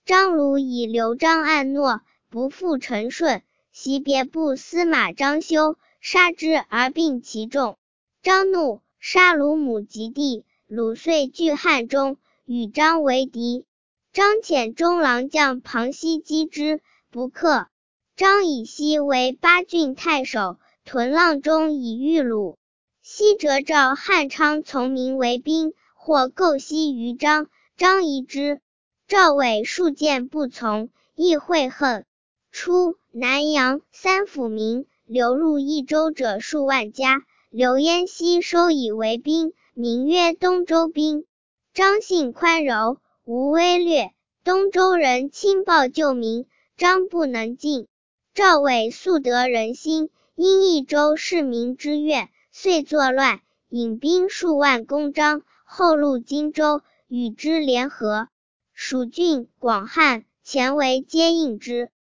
张鲁以刘璋暗诺，不复陈顺，袭别部司马张修，杀之而并其众。张怒，杀鲁母及弟，鲁遂据汉中，与张为敌。张遣中郎将庞熙击之，不克。张以熙为巴郡太守，屯阆中以御鲁。熙折召汉昌从民为兵，或构西于张，张疑之。赵伟数谏不从，亦悔恨。初，南阳、三府民流入益州者数万家，刘焉悉收以为兵，名曰东周兵。张性宽柔，无威略，东周人轻暴救民，张不能进。赵伟素得人心，因益州市民之怨，遂作乱，引兵数万攻张，后入荆州，与之联合。蜀郡、广汉、前为皆应之。